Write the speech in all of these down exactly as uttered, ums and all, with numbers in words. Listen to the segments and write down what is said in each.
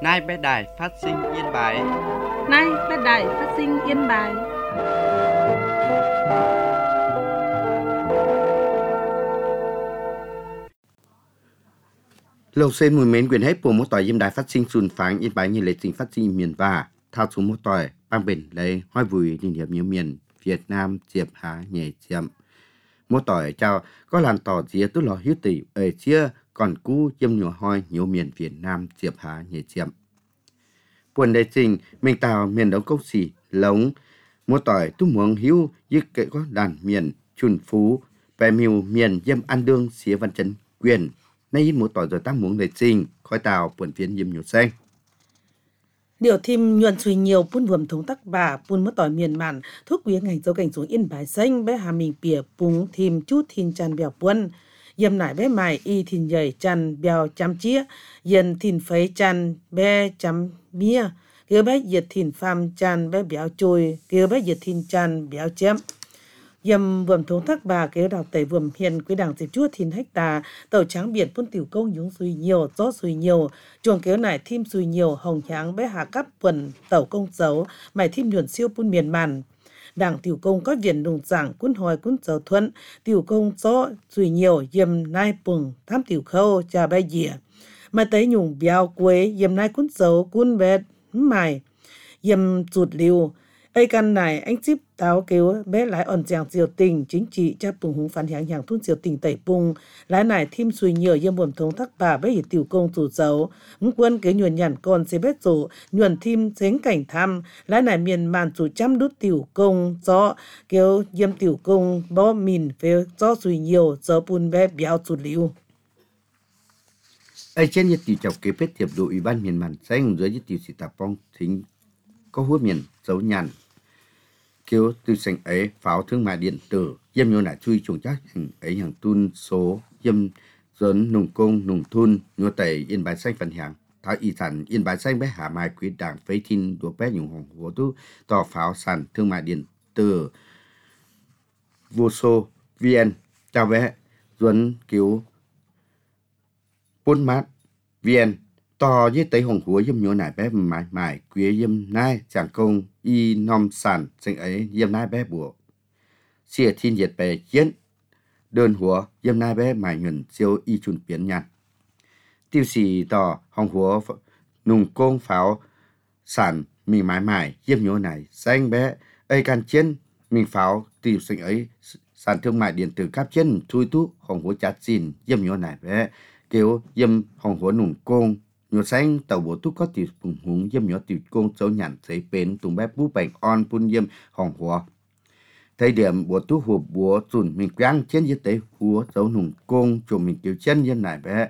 Nay bé đài phát sinh Yên Bái. Nay bé đài phát sinh Yên Bái. Lâu sen mùi mến quyền hết bộ một tỏi Yên Đài phát sinh xuân phán Yên Bái như lệ tình phát sinh miền và thao xuống một tỏi bang bình lấy hoa vùi liên hiệp nhiều miền Việt Nam diệp há nhẹ chậm một tỏi chào có làn tỏ dĩa tức lò hiếu tỷ ở chia còn cú dâm nhỏ hoi nhiều miền Việt Nam diệp há nhẹ chậm buồn đề trình mình tàu miền đống cốc xì lống một tỏi tu muống hiếu dứt kệ có đàn miền chun phú bè miêu miền dâm an đương xía văn chân quyền nay một tỏi rồi tác muốn đề trình khói tàu buồn phiến dâm nhiều xanh Điều thêm nhuận suy nhiều bún vườm thống tắc bà bún mất tỏi miền màn thuốc quý ngành dấu cảnh xuống Yên Bái xanh bé hà mình bìa búng thêm chút thìn tràn bèo buôn yếm nải bé mài y thìn nhảy tràn bèo chăm chia yên thìn phấy tràn bé chăm mía kia bé diệt thìn pham tràn bé béo trôi kia bé diệt thìn tràn béo chém yếm vườm thống tắc bà kế đào tẩy vườm hiền quý đảng dịp chúa thìn hecta tàu trắng biển phun tiểu công nhúng suy nhiều gió suy nhiều chuồng kéo nải thêm suy nhiều hồng tráng bé hà cắp quần tàu công dấu mày thêm nhuận siêu phun miền màn đảng tiểu công có viện đồng giảng quân hồi quân dấu thuận tiểu công gió suy nhiều yếm nai bùng tham tiểu khâu trà bay dìa mà tới nhung béo quế yếm nai quân dấu quân bé mài yếm chuột liu ấy căn này anh ship táo kêu bé lái ổn giang diều tình chính trị cha bùng hùng phản hàng hàng thun diều tình tẩy bùng lái này thêm suy nhiều yếm buồn thống thắc bà bé hiểu tiểu công chủ dấu ứng quân kế nhuần nhằn con sẽ bết rủ nhuần thêm xén cảnh thăm lái này miền màn chủ chăm đút tiểu công gió kêu yếm tiểu công bó mìn về gió suy nhiều gió bùn bé béo chuột liu ấy trên nhất tiểu chọc kế phết thiệp đội ủy ban miền màn xanh dưới nhất tiểu sĩ tạp phong thính có hút miền dấu nhàn kêu từ sành ấy pháo thương mại điện tử yếm nhiều nải chui trùng chắc ấy hàng tun số yếm dấn nùng công nùng thun nhua tẩy Yên Bái xanh phần hàng tháo y sản Yên Bái xanh bé hà mai quý đảng phấy thiên đua bé nhung hồng hồ tu tỏ pháo sản thương mại điện tử vô số vn chào bé dấn cứu bốn mát vn tò với tới hồng húa yếm nhua nải bé mãi mãi quý yếm nai chẳng công y nom sản sinh ấy yếm nai bé bùa xìa thiên diệt bé chiến đơn húa yếm nai bé mãi nhuận siêu y chun biến nhàn tiêu xì tò hồng húa nùng công pháo sản mình mãi mãi yếm nhua nải xanh bé ấy can chiến mình pháo tiêu sinh ấy sản thương mại điện tử cáp chân thui tú hồng húa chát xin yếm nhua nải bé kêu yếm hồng húa nùng công nhua xanh tàu bộ túc có tiểu phùng húng yếm nhua tiểu công dấu nhàn giấy bến tùng bé bú bành on pun yếm hồng húa thời điểm bộ túc hộp búa dùn mình quang trên dưới tế húa dấu nùng công cho mình tiểu chân yếm nải bé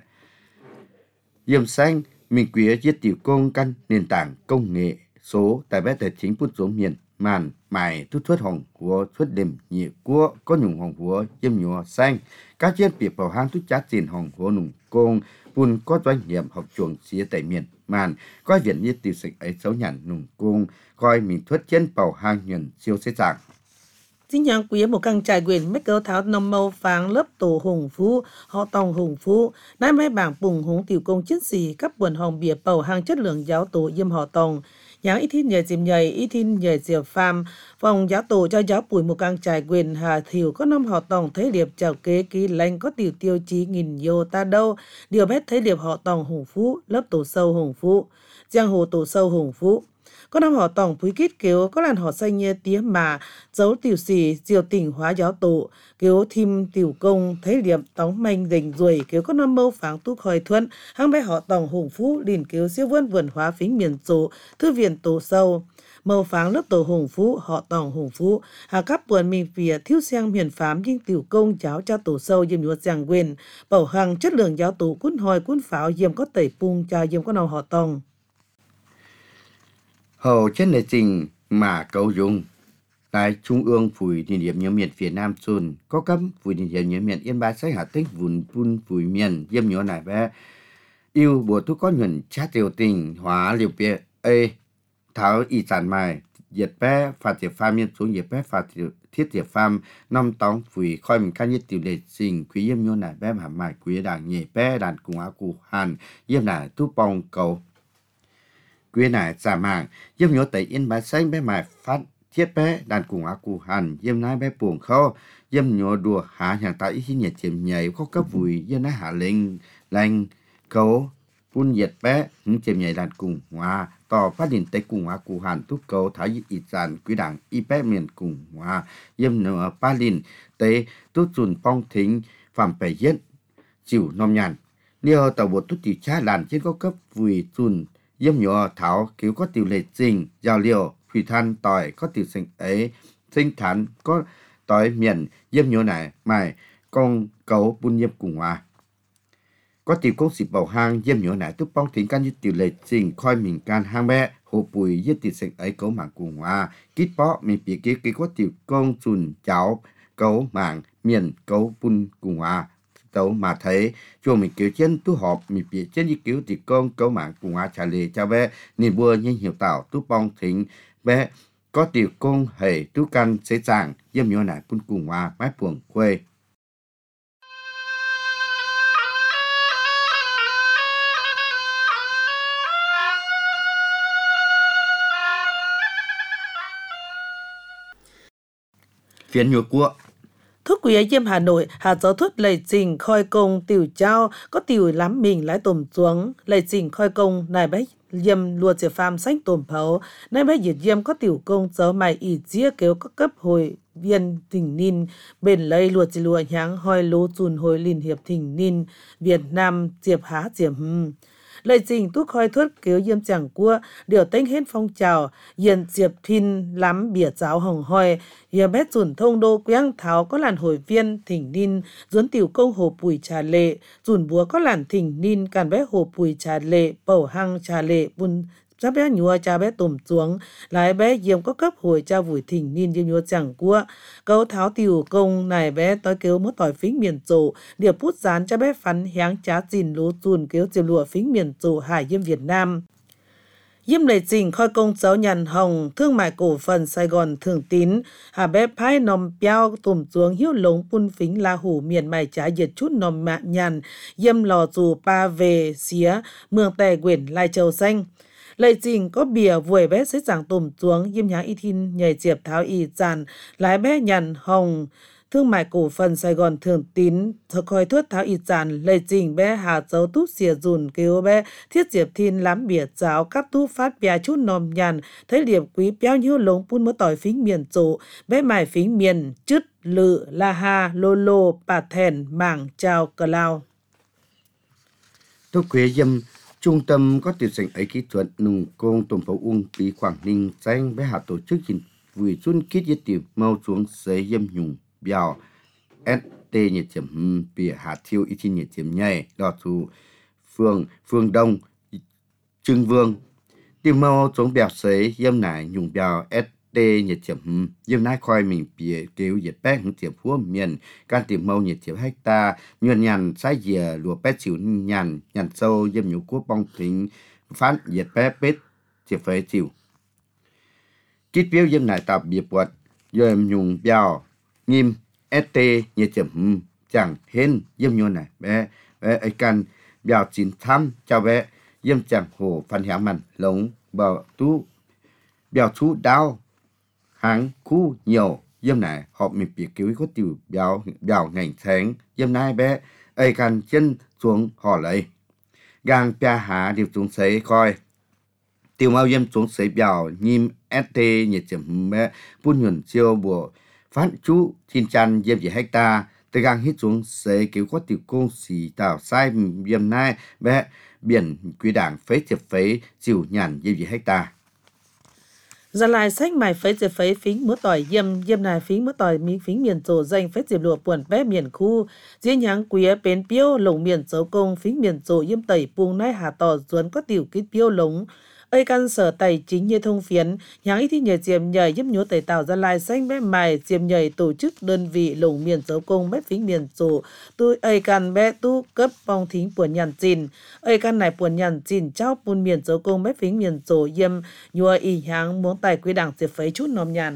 yếm xanh mình quý giết tiểu công căn nền tảng công nghệ số tại bé tài chính phút số miền màn mài thút thút hồng húa thút đềm nhị cua có nhung hồng húa yếm nhua xanh các chiếc biệt bảo hang thút chát tiền hồng húa nùng công bùn có doanh nghiệp học chuồng xía tại miền màn coi viện như tiểu sạch ấy xấu nhàn nùng cung coi mình thuyết trên bảo hàng nhuận siêu xế dạng chính nhang quý một căn trải quyền mấy cơ tháo nông mâu pháng lớp tổ hùng phú họ tòng hùng phú nãy mấy bảng bùng hùng tiểu công chiến sĩ cấp buồn hồng bìa bầu hàng chất lượng giáo tổ yêm họ tòng nhang ít thiên nhờ dìm nhầy ít thiên nhờ diệp pham phòng giáo tổ cho giáo bùi một căn trải quyền hà thiểu có năm họ tòng thấy điệp chào kế ký lành có tiểu tiêu chí nghìn vô ta đâu điều bét thấy điệp họ tòng hùng phú lớp tổ sâu hùng phú giang hồ tổ sâu hùng phú có năm họ tổng phúi kít kiểu có làn họ xanh như tía mà dấu tiểu xì diều tỉnh hóa giáo tổ kiểu thêm tiểu công thấy điểm tóng manh rình ruồi kiểu có năm mâu pháng tu khỏi thuận hăng bé họ tổng hùng phú liền kiểu siêu vươn vườn hóa phính miền số thư viện tổ sâu mâu pháng lớp tổ hùng phú họ tổng hùng phú hà cấp buồn mình phía thiếu sang miền phám nhưng tiểu công giáo cha tổ sâu diêm nhuột giang quyền bảo hằng chất lượng giáo tổ quân hồi quân pháo diêm có tẩy pung cha diêm có nào họ tổng hầu trên lệ trình mà cầu dùng tại trung ương phủi địa điểm nhóm miền phía Nam Xuân có cấm phủi địa điểm nhóm miền Yên Bái Xanh Hà Tĩnh vùn vun phủi miền yếm nhỏ nải bé yêu bộ tu có nhuận chát tiểu tình hóa liều bia ê tháo y sản mài diệt bé phạt diệt pham miền xuống diệt bé phạt thiết diệt pham năm tóng phủi khoi mình khăn nhất tiểu lệ trình quý yếm nhỏ nải bé mà mài quý đảng nhẹ bé đàn cùng á cụ hàn yếm nải tu bong cầu Quê này giả mạng, dâm nhớ tới Yên Bái Xanh bé mài phát thiết bé đàn cùng á cụ hàn, dâm nái bé buồn khâu, dâm nhớ đùa hạ hàng tạo ý nhiệt chiếm nhảy có cấp vùi, dâm nái hạ linh, lành, cấu, phun nhiệt bé, những chiếm nhảy đàn cùng hòa, tỏ phát điện tới cùng á cụ hàn túc cấu thái dịch ít dàn quý đảng y bé miền cùng hòa, dâm nhớ ba linh tới túc dùn phong thính, phạm bẻ yết, chịu nôm nhàn. Nếu tàu bộ túc tiểu cha làn trên có cấp vùi dùn, dâm nhớ thảo kiểu có tiểu lệ trình, giao liều, thủy than tỏi có tiểu sinh ấy, sinh thán có tỏi miền, dâm nhớ này, mài, con cấu bún dâm cùng hòa. Có tiểu công xịp bầu hang, dâm nhớ này túc bóng thính can như tiểu lệ trình, khoi mình can hang bé, hồ bùi dâm tiểu sinh ấy cấu mạng cùng hòa. Kít bó mình bị kế kế có tiểu công chùn cháu, cấu mạng, miền, cấu bún cùng hòa. Tấu mà thấy cho mình kiểu chân tu họp mình bị chân như kiểu thì con cấu mạng cùng á trả lời cho bé nên vua nhanh hiểu tạo tu bong thính bé có tiểu công hề tu căn sẽ chẳng dâm nhớ nại quân cùng á mái buồng quê. Phiến nhua cua Thuốc quý ấy dâm Hà Nội, Hà giáo thuốc lầy trình khoi công tiểu trao, có tiểu lắm mình lái tổm xuống, lầy trình khoi công, này bách dâm lùa chế phàm xanh tổm phấu, này bách diệt dâm có tiểu công giáo mày ý chia kéo có cấp hồi viên thỉnh ninh, bên lấy lùa chế lùa nháng hoi lô chùn hồi liên hiệp thỉnh ninh, Việt Nam diệp há diệp hừm. Lời trình túc khoi thuốc kéo dâm chẳng cua, điều tên hết phong trào, yên diệp thinh lắm bìa giáo hồng hoi, giờ bét dùn thông đô quang tháo có làn hồi viên thỉnh ninh, dốn tiểu công hồ bùi trà lệ, dùn búa có làn thỉnh ninh càn bé hồ bùi trà lệ, bầu hăng trà lệ, bùn cha bé nhua cha bé tổm xuống, lái bé diêm có cấp hồi cha vùi thỉnh ninh diêm nhua chẳng cua, cấu tháo tiểu công này bé tối kéo mất tỏi phính miền trổ, điều bút dán cha bé phắn háng chá dìn lố dùn kéo diêm lụa phính miền trổ hải diêm Việt Nam. Diêm lệ trình khoi công giáo nhàn hồng, thương mại cổ phần Sài Gòn Thường Tín, hà bé phái nòm piao tùm xuống hiếu lống pun phính la hủ miền mày trả diệt chút nòm mạ nhàn, diêm lò dù pa về xía, mường tè quyển Lai Châu Xanh. Lệ trình có bìa vùi bé xế giảng tùm xuống, diêm nháng y thìn nhảy diệp tháo y tràn, lái bé nhàn hồng, thương mại cổ phần Sài Gòn Thường Tín, thực khoi thuốc tháo y tràn, lệ trình bé hà dấu túc xìa dùn kêu bé, thiết diệp thiên lắm bìa giáo, cắp tú phát bìa chút nòm nhàn, thấy liệp quý béo nhiêu lống pun mơ tỏi phính miền trổ, bé mải phính miền, chứt, lự, la ha, lô lô, bà thèn, mảng, chào, cờ lao. Tôi quê dâm trung tâm có tiểu sành ấy kỹ thuật nùng công tùm phấu ung bí Quảng Ninh xanh bé hạ tổ chức trình vùi xuân kít yết tiểu mau xuống giấy dâm nhung bèo ét tê nhiệt chấm bìa hạ thiêu y nhiệt chấm nhảy đỏ thủ phương phương đông trưng vương tiêu mau xuống bèo giấy dâm nải nhung bèo ét tê nhiệt chấm dâm nái khoi mình bìa kêu nhiệt bé hứng tiệm phua miền can tiệm mau nhiệt tiệm hecta nhuận nhàn sai dìa lùa bé chịu nhàn nhàn sâu dâm nhũ quốc bong thính phát nhiệt bé bết tiệm phế chịu kít biếu dâm nải tập bìa bọt dâm nhung bèo nghiêm ét tê nhiệt chấm chẳng hên dâm nhô này bé bé ấy can bèo chín thăm chào bé dâm chẳng hồ phan hẻm mặn lống bờ tú bèo chú đau hàng khu nhiều dâm này họ mình bị cứu có tiểu bèo bèo ngành sáng dâm nai bé ấy can chân xuống họ lấy gang pia há điều xuống sấy coi tiểu mau dâm xuống sấy bèo nghiêm ét tê nhiệt chấm bé phun nhuận siêu bùa phát chú thiên chăn dâm chỉ hecta từ gang hít xuống sấy cứu có tiểu công xì tạo sai dâm nai bé biển quý đảng phế tiệp phế chịu nhàn dâm chỉ hecta. Gia lai sách mài phế diệp phế phính mứa tỏi diêm diêm này phính mứa tỏi mi phính miền trổ danh phế diệp lụa buồn bé miền khu diễn nháng quý bến piêu lồng miền dấu công phính miền trổ diêm tẩy buông nai hà tỏ duấn có tiểu kít piêu lống ơi căn sở tài chính như thông phiến nháng ít thì nhờ diệm nhảy giúp nhớ tẩy tạo Gia lai sách bé mài diệm nhảy tổ chức đơn vị lồng miền dấu công bé phính miền trổ tôi ơi căn bé tu cấp bong thính buồn nhàn chìn ơi căn này buồn nhàn chìn trao buồn miền dấu công bé phính miền trổ diêm nhua y nháng muốn tài quý đảng diệp phấy chút nòm nhàn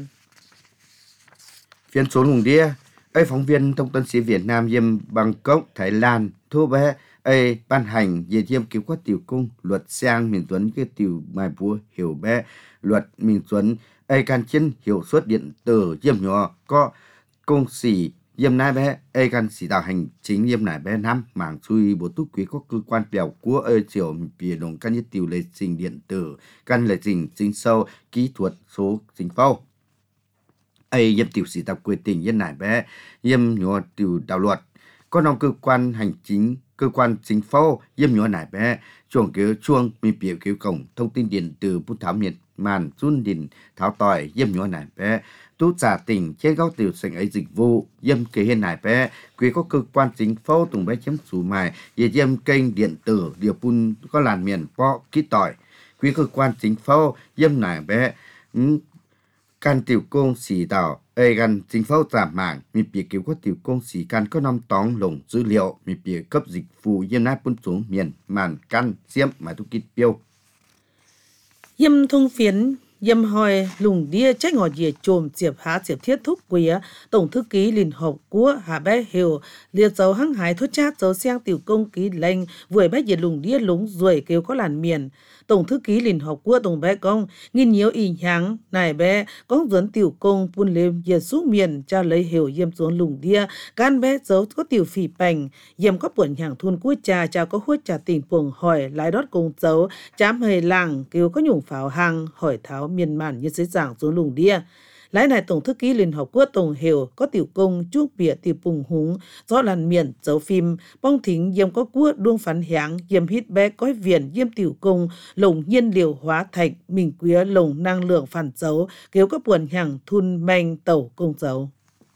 phiên số lùng đĩa ấy phóng viên thông tấn sĩ Việt Nam diêm Bangkok Thái Lan thu bé ai ban hành về diêm cứu quát tiểu công luật sang miền tuấn cái tiểu mai búa hiểu bé luật miền tuấn ai can chân hiểu suất điện tử diêm nhỏ có công sĩ diêm nai bé ai can sĩ đạo hành chính diêm nai bé năm mảng chui bộ túc quý có cơ quan bèo của ơi chiều bìa đồng căn nhất tiểu lệ trình điện tử căn lệ trình chính sâu kỹ thuật số chính phao ai diêm tiểu sĩ tập quyết tình diêm nai bé diêm nhỏ tiểu đạo luật có nông cơ quan hành chính cơ quan chính phủ diêm nhỏ nải bé chuồng kiểu chuông mi biểu kiểu cổng thông tin điện tử bút thảo miệt màn run đình tháo tỏi diêm nhỏ nải bé tú trả tỉnh trên góc tiểu sành ấy dịch vụ diêm kế hiên nải bé quý có cơ quan chính phủ tùng bé chấm chủ mài về diêm kênh điện tử điều pun có làn miền po ký tỏi quý cơ quan chính phủ diêm nải bé can tiểu công sĩ đạo ai gan chính phủ giảm mạng mi bìa kiểu có tiểu công sĩ can có năm tóng lồng dữ liệu mi bìa cấp dịch vụ diêm nai bún xuống miền màn can xiêm mà tu kít tiêu Yêm thông phiến Yêm hỏi lùng đia trách ngọt dìa trồm diệp há diệp thiết thúc quía tổng thư ký liên hợp của Hà Bé Hiểu liệt dấu hăng hái thốt chát dấu sang tiểu công ký lệnh vừa bé diệt lùng đia lúng ruồi kêu có làn miền tổng thư ký liên hợp của tổng bé công nghìn nhiều ý nháng này bé công dẫn tiểu công buôn lêm diệt xuống miền cho lấy Hiểu Yêm xuống lùng đia can bé dấu có tiểu phỉ bành Yêm có buồn hàng thôn cuối trà chào có hút trà tỉnh puồng hỏi lái đót công dấu chám hề làng kêu có nhủng pháo hàng hỏi tháo miền màn như dưới giảng xuống lùng đia lái này tổng thư ký liên hợp quốc tổng hiểu có tiểu công chuốc bịa tiểu bùng húng do làn miền dấu phim bong thính Yêm có quốc đuông phán háng Yêm hít bé cõi viền Yêm tiểu công lồng nhiên liều hóa thạch mình quía lồng năng lượng phản dấu kêu có buồn hàng thun manh tàu công dấu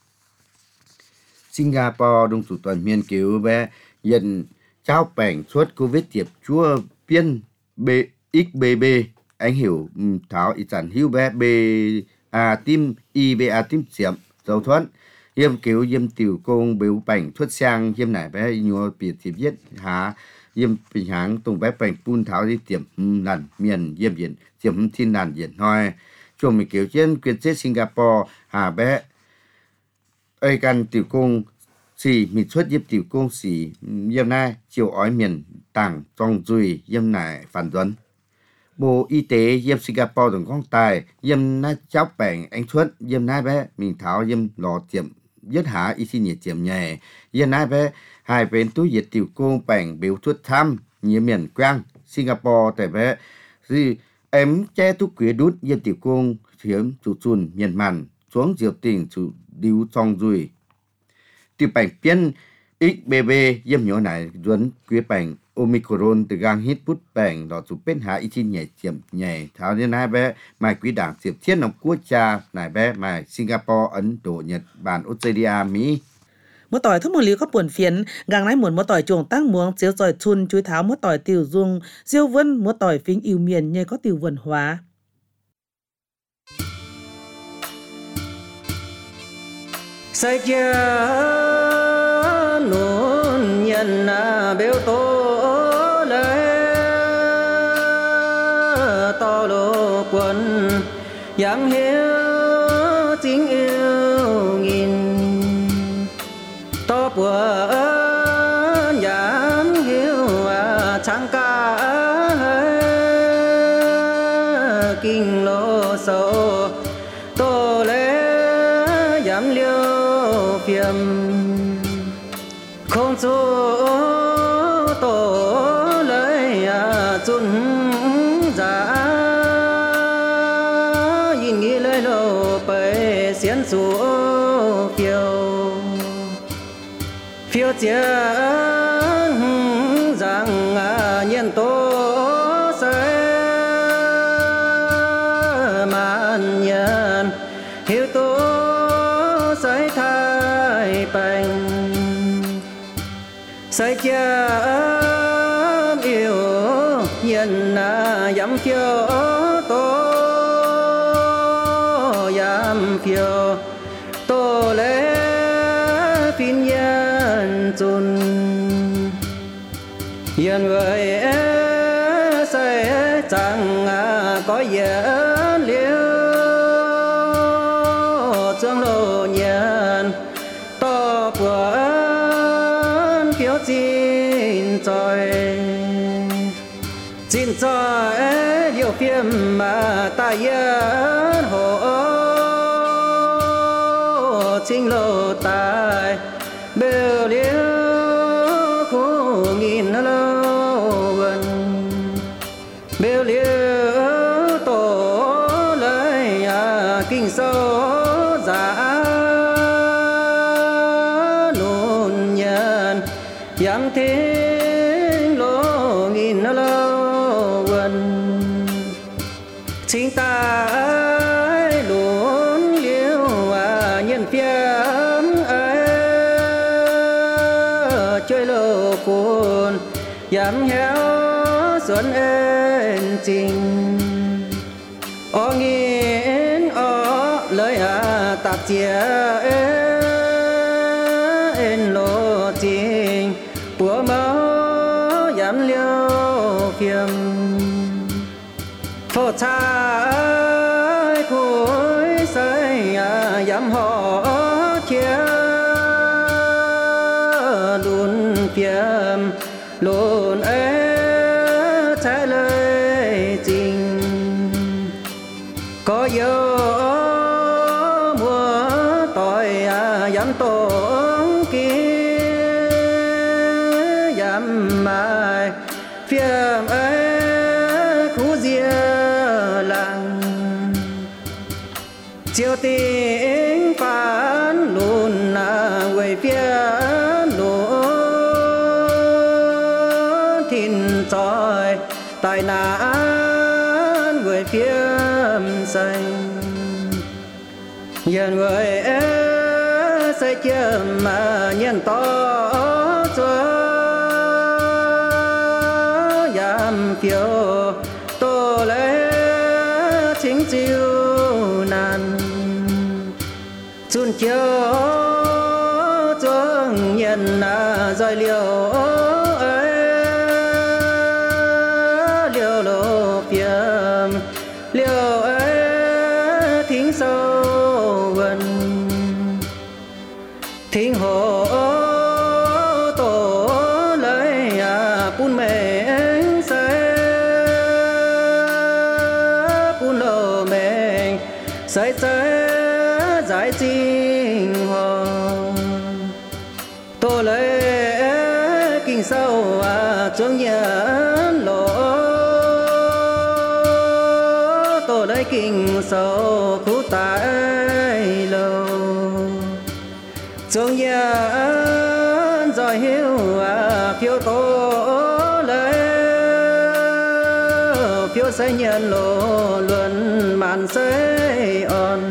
Singapore đông chủ toàn miền cứu bé nhận trao bảnh suốt covid tiệp chúa biên b x b b anh hiểu tháo ý sản hữu bé b a tim i b a tim xiêm dấu thuận Yêm cứu Yêm tiểu công biểu bảnh xuất sang Yêm nải bé nhua biệt thiệp viết há Yêm bình háng tùng bé bảnh pun tháo đi tiệm nàn miền Yêm diện tiệm thiên nàn diện hoi chuồng mình cứu trên quyền chết Singapore hà bé ơi căn tiểu công xì mình xuất Yêm tiểu công xì Yêm nai chiều ói miền tảng trong dùi Yêm nải phản duấn Bộ Y tế Yêm Singapore đồng con tài Yêm nai cháo bảnh anh xuất Yêm nai bé mình tháo Yêm lò tiệm nhất há y xin nhiệt tiệm nhẹ Yêm nai bé hai bên túi nhiệt tiểu công bảnh biểu thuốc thăm nhiều miền quang Singapore tại bé gì em che tú quế đút Yêm tiểu công hiếm chủ chun miền màn xuống diệu tình chủ điếu trong rùi tiểu bảnh biên ích bê bê Yêm nhỏ này duấn quế bảnh Omicron từ gang hít bút bảnh đỏ chủ bên hạ y xin nhảy tiệm nhảy tháo đến hai bé mai quý đảng diệp thiết nông quốc gia này bé mai Singapore Ấn Độ Nhật Bản Australia Mỹ một tỏi thúc một lý có buồn phiến gang lái muốn một tỏi chuồng tăng muống chiếu giỏi chun chuối tháo một tỏi tiểu dung diêu vân một tỏi phính yêu miền như có tiểu vần hóa sai chia nôn nhân à béo tô lệ to lô quân yang hiếu chính yêu nghìn to bùa yang hiếu à chẳng cả kinh lô sâu tô lệ giảm liêu phiền không số tổ lấy à chun giá nhìn nghĩ lấy lô bể xiên số phiêu phiêu chia rằng à nhiên tổ sẽ màn nhân hiểu tổ sẽ thay bành sai chia yêu nhân à dám phiêu tô dám phiêu tô lễ phiên nhân chun nhân người sẽ chẳng à có dẫn liêu chương lô nhân to của phiếu xin trời chín trời điều phiêm mà ta yên hồ chính lộ tài bèo liêu khu nghìn lâu gần bèo liêu tổ lấy à kinh sâu giả nôn nhân yang thiên lô nghìn lâu gần chính ta luôn liêu à nhân phiếm ấy chơi lô phun yam héo xuân ên trình o nghiến o lời à tạp chia ên lô trình của máu yam liêu phiếm phô trai cuối say à yam họ chia luôn phiếm luôn ấy trái lời trình có yêu mùa tội à yam tổn kia yam mai phiếm ấy khu diê làng chiều tiếng phán luôn à quay phiếm luôn thìn trời tài nạn người phiếm xanh nhân người sẽ chiếm mà nhân to chúa yam phiêu tô lễ chính chiêu nan chun chiêu chuông nhân là roi liều ấy liều lô phiếm liều ấy thính sâu gần thính hồ tổ lấy à pun mệnh say pun lô mệnh say say giải chính hồn tô lấy kinh sâu à chuông nhân lộ tô lấy kinh sâu khu tại lâu chuông nhân rồi hiếu à phiêu tô lấy phiêu say nhân lộ luận màn say on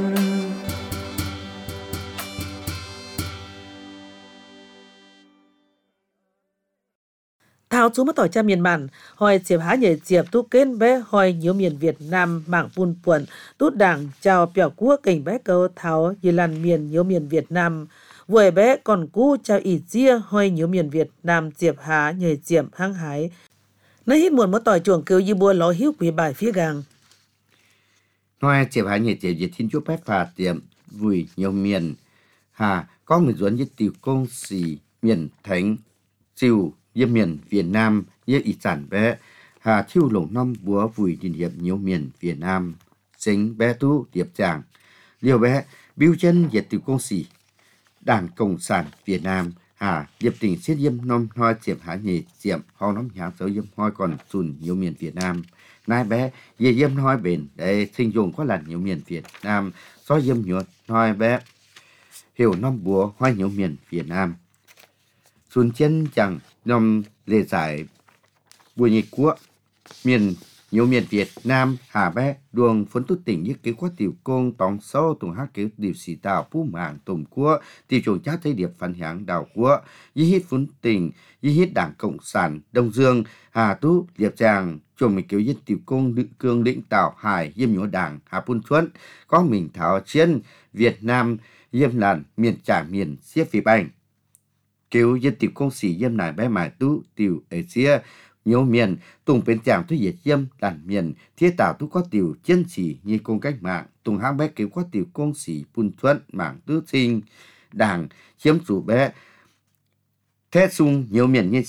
thao chú mất tỏi cha miền màn hỏi chiệp há nhảy chiệp tu kên bé hỏi nhiều miền Việt Nam mảng pun puẩn tút đảng chào biểu cua cảnh bé câu tháo như làn miền nhiều miền Việt Nam vừa bé còn cú chào ỉ chia hỏi nhiều miền Việt Nam chiệp há nhảy chiệp hăng hái nơi hít muộn mất tỏi chuồng kêu như bua ló hiếu quý bài phía gang nói chiệp há nhảy chiệp Việt thiên chúa bé phà tiệm vui nhiều miền hà có người dẫn với tiểu công sĩ miền thánh chiều yếm miền Việt Nam yếm ý sản bé hà thiêu lồng năm búa vùi điền hiệp nhiều miền Việt Nam chính bé tu điệp chàng liều bé biêu chân diệt tiểu công sĩ Đảng Cộng sản Việt Nam hà điệp tình xiết yếm năm hoa chiệp há nhị chiệp ho nắm nháng dấu yếm hoi còn sùn nhiều miền Việt Nam nai bé ye yếm hoi bền để sinh dùng có lần nhiều miền Việt Nam so yếm nhuận hoi bé hiểu năm búa hoi nhiều miền Việt Nam xuân chân chẳng năm lễ giải buổi nhị quốc miền nhiều miền Việt Nam hà bé đường phấn tốt tỉnh như kế quát tiểu công tòng sâu tùng hát kế điều sĩ tạo phú mạng tùng quốc tiểu trùng chát thấy điệp phản hãng đảo quốc y hít phấn tỉnh y hít Đảng Cộng sản Đông Dương hà tú điệp tràng chồng mình kéoยึt tiểu công nữ cương lĩnh tạo hải yêm nhổ Đảng hà phun thuẫn có mình thảo chiến Việt Nam yêm làn miền trả miền xiết phía bành kêu dân tiểu công sĩ yêm nải bé mải tú tiểu ở xia nhiều miền tùng bên chàng thuế diệt yêm đàn miền thiết tạo tú có tiểu chân chỉ như công cách mạng tùng hang bé kêu có tiểu công sĩ phun thuận mạng tứ sinh Đảng chiếm chủ bé thế sung nhiều miền nhân sĩ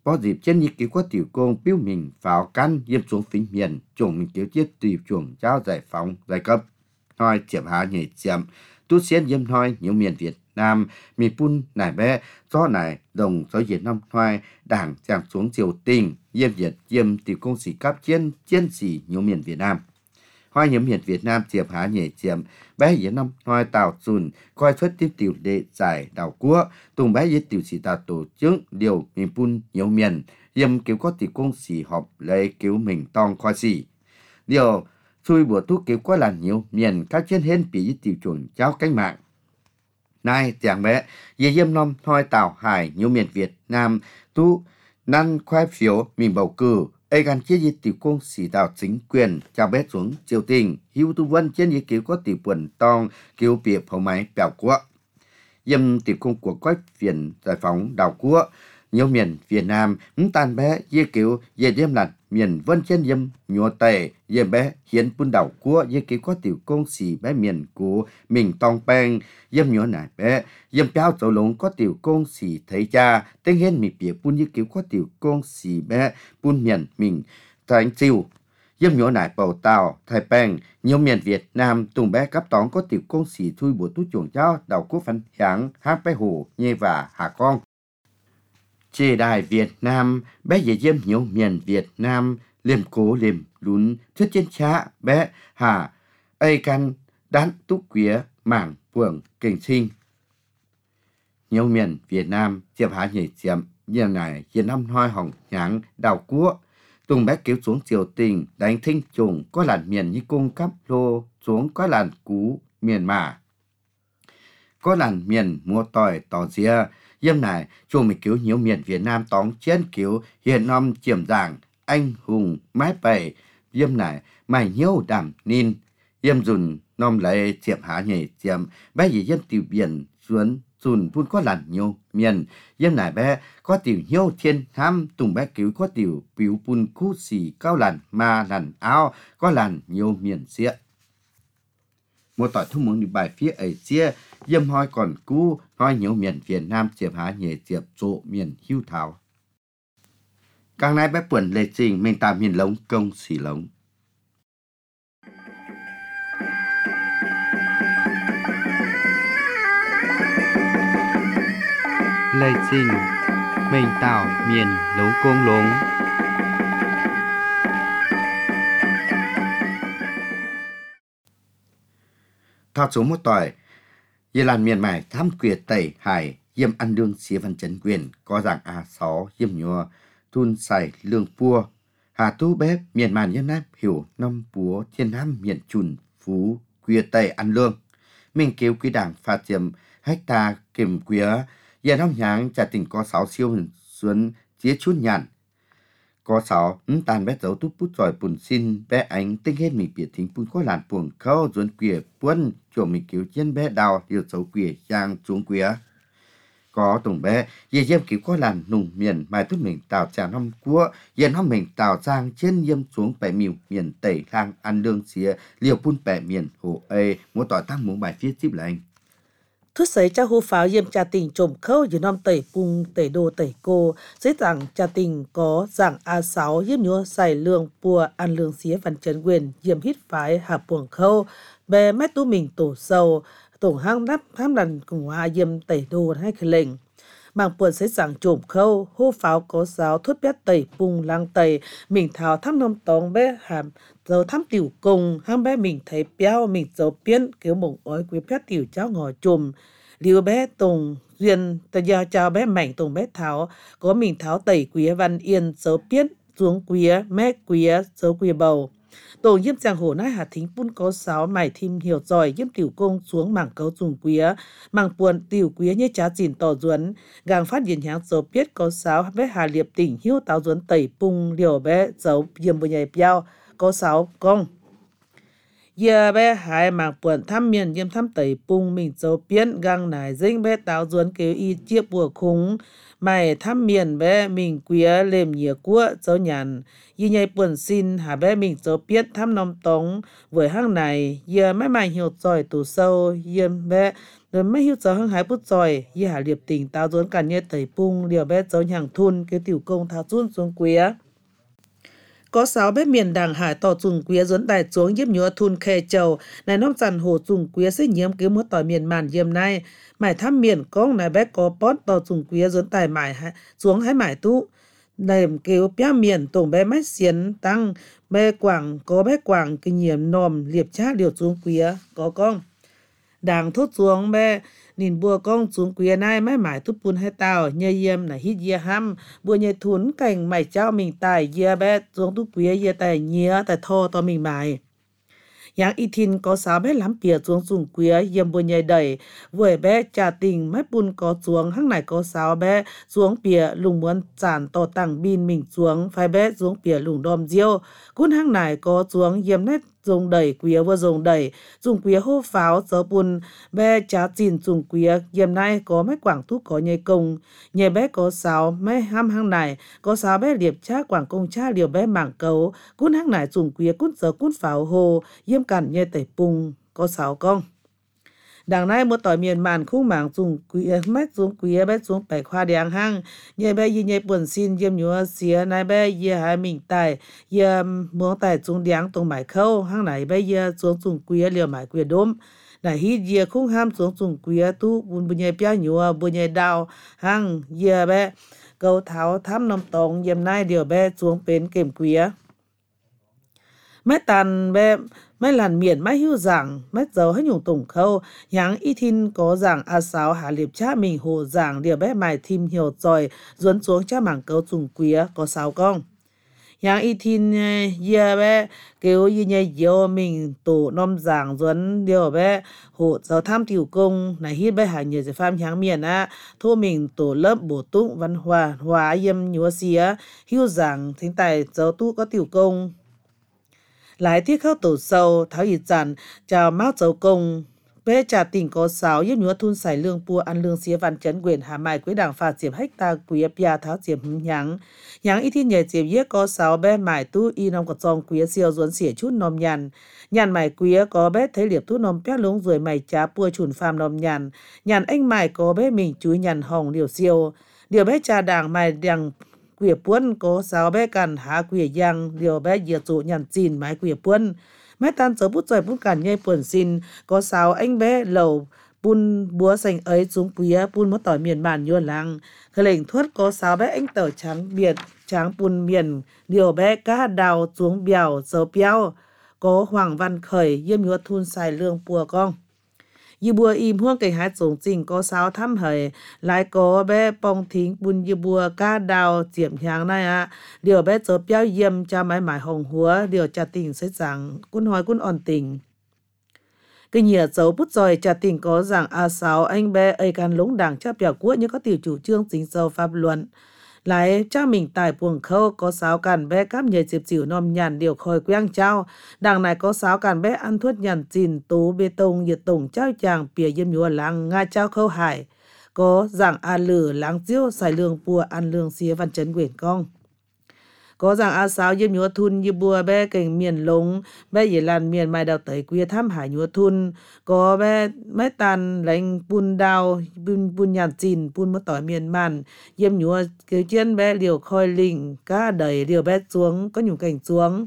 Có dịp trên như cứu có tiểu công biểu mình vào căn yếm xuống phím miền, chủng mình tiểu tiết tùy chuồng trao giải phóng, giai cấp. Nói chiếm hạ nhảy chiếm, tu xuyên yếm nói nhiều miền Việt Nam, mì pun nải bé, do nải đồng do Việt Nam hoài, đảng chạm xuống triều tình, yếm Việt yếm tiểu công sĩ cấp chiến, chiến sĩ nhiều miền Việt Nam. Hoài nhóm miền Việt Nam chiếm hạ nhảy chiếm, bé Việt Nam hoài tạo dùn, coi xuất tiếp tiểu đệ giải đảo quốc, tùng bé yết tiểu sĩ tạo tổ chức điều miền pun nhiều miền, yếm kiểu có tiểu công sĩ họp lấy kiểu mình tòng khoa sĩ. Điều xui bùa thuốc kiểu có là nhiều miền các trên hên bị tiểu chuẩn cháu cách mạng. Này chẳng bé, dì yếm năm hoài tạo hải nhiều miền Việt Nam tu năn khoai phiếu mình bầu cử. Ê gan chế dì tiểu công sĩ tạo chính quyền chào bé xuống triều tình, hiếu tu vân trên dì kiểu có tiểu quần tòng kiểu biệt hậu máy bèo quốc. Yếm tiểu công của quách phiền giải phóng đảo quốc, nhiều miền Việt Nam tan bé dì kiểu dì yếm lặn miền vân trên yếm nhua tề yếm bé hiến bún đảo quốc dì kiểu có tiểu công sĩ bé miền của mình tòng bèng yếm nhua nải bé yếm béo dấu lống có tiểu công sĩ thấy cha tên hên mì bìa bún dì kiểu có tiểu công sĩ bé bún miền mình thành chiều yếm nhua nải bầu tàu thái bèng nhiều miền Việt Nam tùng bé cấp tóng có tiểu công sĩ thui bùa tú chuồng cháu đảo quốc phân hãng hát bé hồ nhê và hà con. Chế đài Việt Nam, bé dễ dêm nhiều miền Việt Nam, liềm cố liềm lún, thuyết trên cha, bé hà, ây căn, đán túc quía, mảng, buồng, kinh sinh. Nhiều miền Việt Nam, chiếm hạ nhảy chiếm, nhiều ngày, hiện năm hoài hỏng nháng, đào quốc, tùng bé kéo xuống triều tình, đánh thinh trùng, có làn miền như cung cấp lô, xuống có làn cú, miền mả. Có làn miền mua tỏi, tỏ dìa, yếm này, chùa mình cứu nhiều miền Việt Nam tóng chiến cứu hiện năm chiếm giảng, anh hùng, mái bày, yếm này, mày nhiều đảm nín, yếm dùn, nôm lấy chiếm hạ nhảy chiếm, bé gì yếm tiểu biển, xuống, dùn vun có làn nhiều miền, yếm này bé, có tiểu nhiều thiên tham, tùng bé cứu có tiểu biểu bùn khu xì, cao làn, ma làn áo, có làn nhiều miền xịa. Một tỏi thông muốn đi bài phía ấy chia, yếm hoi còn cú, hoi nhiều miền Việt Nam chiếm há nhề chiếm rộ miền hưu thảo. Càng nay bé buồn lệ trình mình tạm miền lống công xỉ lống. Lê trình mình tạo miền lống công lống. Thao số một tỏi, Dì làn miền mải thăm quyệt tẩy hải, yếm ăn đương xía văn chấn quyền, có dạng A sáu yếm nhua, thun xài lương pua. Hà tu bếp miền màn yếm náp hiểu năm búa thiên nam miền chùn phú quyệt tẩy ăn lương. Mình kêu quý đảng phá chiếm hách ta kiểm quía, yếm nông nháng trả tình có sáu siêu hình xuân chía chút nhàn. Có sáu, ứng tàn bé dấu tút bút giỏi bùn xin bé ánh tinh hết mình biệt thính bùn có làn buồng khâu duân quìa buôn chỗ mình cứu trên bé đào điều dấu quìa giang xuống quìa. Có tổng bé, dì dêm cứu có làn nùng miền mai tốt mình tạo trà năm cua, dì năm mình tạo giang trên dêm xuống bẻ miều miền tẩy lang ăn lương xía, liều bùn bẻ miền hồ ê, muốn tỏi tăng muốn bài phía tiếp là anh. Thút sấy cha hô pháo yếm cha tình trộm khâu dưới năm tẩy bung tẩy đồ tẩy cô, dưới rằng cha tình có dạng A sáu yếm nhua xài lương pua ăn lương xía văn chấn quyền yếm hít phái hạ buồng khâu, bè mét tu mình tổ sầu, tổng hang đắp ham lần cùng hoa yếm tẩy đồ hay khởi lệnh. Màng buồn sẽ rằng trộm khâu, hô pháo có giáo thốt bé tẩy bung lang tẩy, mình thảo thăm nông tông bé hàm, dấu thăm tiểu cùng, ham bé mình thấy béo, mình dấu biến, kiểu mộng ói quý bé tiểu cháu ngò chùm. Liêu bé tùng duyên, ta giao chào bé mảnh tùng bé thảo, có mình thảo tẩy quý văn yên, dấu biến, xuống quý, mẹ quý, dấu quý bầu. Tổ yếm giang hồ nai hà thính bún có sáu mải thim hiểu giỏi yếm tiểu công xuống mảng cấu dùng quía, mảng buồn tiểu quía như trá dìn tỏ duấn, gang phát điển háng dấu biết có sáu bé hà liệp tỉnh hiếu táo duấn tẩy bung liều bé dấu yếm bùi nhảy piao, có sáu công. Giờ bé hai mảng buồn thăm miền yếm thăm tẩy bung mình dấu biết gang nải dinh bé táo duấn kêu y chiếc bùa khúng, mày thăm miền bé mình quía lềm nhía cua dấu nhàn y nhảy buồn xin hà bé mình dấu biết thăm nông tống với hang này giờ mấy mày hiểu giỏi tù sâu yếm bé rồi mấy hiếu giờ hăng hái bút rồi y hà liệp tình tao dốn cả nhẹ tẩy pung điều bé dấu hàng thun cái tiểu công thao chun xuống quía có sáu bé miền đàng hải tỏ dùng quía dốn tài xuống nhiếp nhúa thun khe chầu này nông dàn hồ dùng quía sẽ nhiễm cứu mất tỏi miền màn yếm này mải thăm miền công này bé có bót tỏ dùng quía dốn tài mải xuống hái mải tu này kêu bia miền tổng bé mách xiến tăng bé quảng có bé quảng kinh nghiệm nòm liệp chát điều xuống quía có con đàng thốt xuống bé nhìn bùa con xuống quía này mãi mãi tút bùn hay tao nhờ yếm là hít yê ham bùa nhờ thún cảnh mày cháu mình tài yê bé xuống tút quía yê tài nhía tài thô to mình mày yang y thin có sáu bé lắm bìa xuống dùng quía yếm bùa nhờ đẩy vừa bé trà tình mãi bùn có xuống hăng này có sáu bé xuống bìa lùng muốn chản to tặng bin mình xuống phải bé xuống bìa lùng đom diêu cún hăng này có xuống yếm nét dùng đẩy quía vừa dùng đẩy dùng quía hô pháo giờ bùn bé chá chìn dùng quía yếm này có mấy quảng thúc có nhây công nhây bé có sáu mấy ham hăng này có sáu bé liệp chá quảng công chá liều bé mảng cấu cún hăng này dùng quía cún giờ cún pháo hồ yếm cản nhây tẩy pung có sáu con đằng này một tỏi miền màn khung mảng dùng quía mét xuống quía bé xuống bảy khoa đèn hang nhây bé y nhây buồn xin yếm nhúa xía này bé y hai mình tài yếm muốn tài xuống đèn tông mải khâu hang này bé y xuống dùng quía liều mải quía đốm này hít y khung ham xuống dùng quía tu bùn bùn nhây bia nhúa bùn nhây đào hang y bé câu tháo thăm nông tông yếm này điều bé xuống bến kềm quía mấy tàn bé mấy làn miền mấy hưu giảng mấy dấu hết nhung tổng khâu yang y thin có giảng a sáu hà liệp cha mình hồ giảng điều bé mài thim hiểu rồi dồn xuống cha mảng câu dùng quía có sáu con yang y thin ye bé kêu y nhây yo mình tổ nom giảng dồn điều bé hồ giáo tham tiểu công này hít bé hải nhiều giải pháp yang miền á thô mình tổ lớp bổ tụng văn hóa hóa yếm nhúa xía hưu giảng thính tài giáo tu có tiểu công lại thiết khâu tổ sâu tháo ý giản chào máu dấu công bé trà tỉnh có sáu yếm nhúa thun xài lương pua ăn lương xía văn chấn quyền hà mài quế đảng phạt diệp hecta quế pia tháo diệp nháng nháng ít thiên nhẹ diệp yết có sáu bé mài tu y nông có trong quế siêu duốn xỉa chút nòm nhàn nhàn mài quế có bé thấy liệp tu nòm pét lúng rồi mài chá pua chùn phàm nòm nhàn nhàn anh mài có bé mình chúi nhàn hồng điều siêu điều bé trà đảng mài đằng quỷ puân có sáu bé cằn há quỷ giang điều bé diệt dụ nhàn chín mái quỷ puân mấy tan sớ bút rồi bút cằn nhây puần xin có sáu anh bé lầu bun búa sành ấy xuống quía bun mất tỏi miền bản nhô lăng cái lệnh thuất có sáu bé anh tờ trắng biệt trắng bun miền điều bé cá đào xuống bèo dấu béo có hoàng văn khởi yếm nhúa thun xài lương pùa con y bùa im huông cảnh hát sống trình có sáu thăm hời lại có bé bong thính bùn y bùa ca đào diệm hàng này ạ điều bé chớ béo yếm cha mái mái hồng húa điều cha tình sẽ rằng quân hỏi quân ổn tình cái nhìa dấu bút rồi cha tình có rằng a sáu anh bé ấy can lũng đảng cha bèo quốc như có tiểu chủ trương chính sâu pháp luận lại cha mình tài buồng khâu có sáu càn bé cáp nhảy dịp dịu nòm nhàn điều khôi quang trao đằng này có sáu càn bé ăn thuốc nhàn chìn tố bê tông nhiệt tổng trao chàng bìa yếm nhúa lăng nga trao khâu hải có giảng a lử láng diêu xài lương pua ăn lương xía văn chấn quyển con có rằng a sáu yếm nhúa thun như bùa bé cảnh miền lống bé dễ làn miền mai đào tẩy quia thăm hải nhúa thun có bé mấy tàn lánh bùn đào bùn bùn nhàn chìn bùn mất tỏi miền màn yếm nhúa kiểu chiên bé liều khôi lình cá đẩy liều bé xuống có nhung cảnh xuống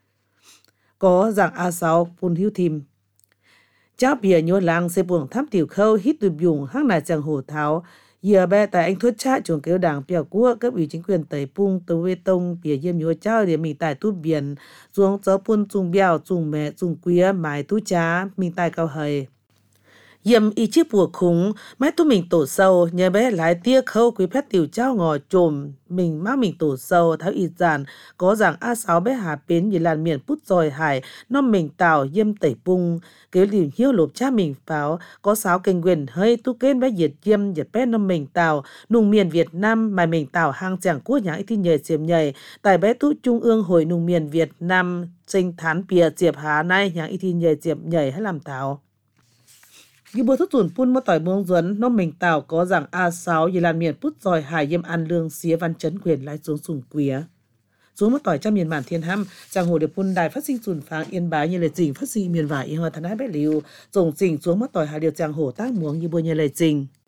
có rằng a sáu bùn hữu thìm cháu bìa nhúa làng xe buồng thăm tiểu khâu hít tụi dùng hăng này chẳng hổ tháo giờ bé tại anh thuất cha chuồng kéo đảng bèo cua cấp ủy chính quyền tẩy pung tàu bê tông bìa yếm nhúa cháu để mình tại tu biển xuống gió pun dùng bèo dùng mẹ dùng quía mài tu cha mình tại cao hời yếm y chiếc bùa khủng mấy tu mình tổ sâu nhờ bé lái tia khâu quý phép tiểu cháu ngò trồm mình má mình tổ sâu tháo y giản có rằng a sáu bé hà bến như làn miền pút rồi hải nó mình tào yếm tẩy pung kéo liều hiếu lộp cha mình pháo có sáu kênh quyền hơi tu kên bé diệt yếm diệt bé nó mình tào nung miền Việt Nam mà mình tào hang chẳng quốc nhãn thì nhờ xiêm nhảy tại bé tu trung ương hội nung miền Việt Nam sinh thán bìa diệp há nay nhãn thì nhờ diệp nhảy hay làm tào như bữa thuốc tủn phun mất tỏi muông duấn nó mình tào có rằng a sáu như làn miền pút rồi hải yếm ăn lương xía văn chấn quyền lái xuống sùng quía xuống mất tỏi cho miền bản thiên hăm giang hồ được quân đài phát sinh sùn pháng yên bái như lời trình phát sinh miền vải yên hoa thân ái bé liu rồng trình xuống mất tỏi hà điều giang hồ tác muống như bôi như lời trình